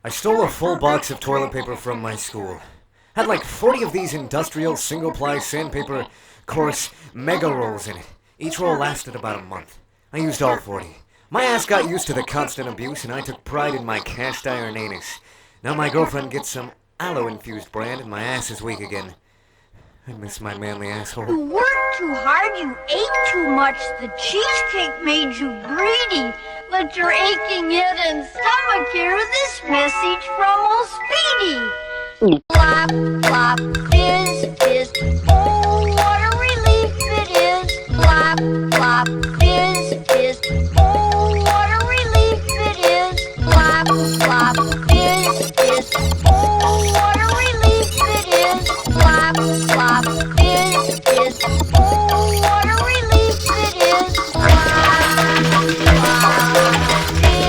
I stole a full box of toilet paper from my school. Had like 40 of these industrial single-ply sandpaper course mega rolls in it. Each roll lasted about a month. I used all 40. My ass got used to the constant abuse, and I took pride in my cast iron anus. Now my girlfriend gets some aloe-infused brand, and my ass is weak again. I miss my manly asshole. You worked too hard, you ate too much, the cheesecake made you greedy. Let your aching head and stomach hear this message from old Speedy. Flop, flop, fizz, fizz, oh, what a relief it is. Flop, flop, fizz, fizz, oh, what a relief it is. Flop, flop, fizz, fizz, oh, what a relief it is. Flop, flop, fizz, fizz, oh, what a relief it is. Flop, flop,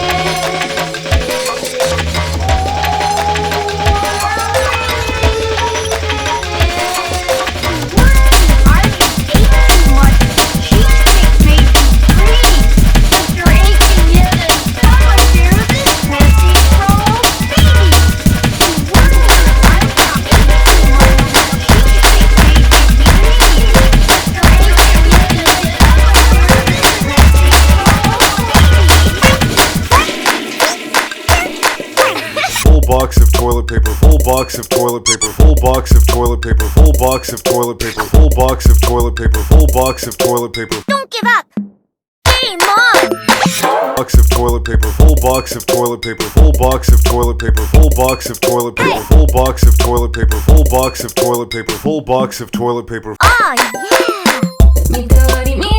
box of toilet paper, full box of toilet paper, full box of toilet paper, full box of toilet paper, full box of toilet paper, full box of toilet paper. Don't give up! Game on! Box of toilet paper, full box of toilet paper, full box of toilet paper, full box of toilet paper, full box of toilet paper, full box of toilet paper, full box of toilet paper. Oh yeah!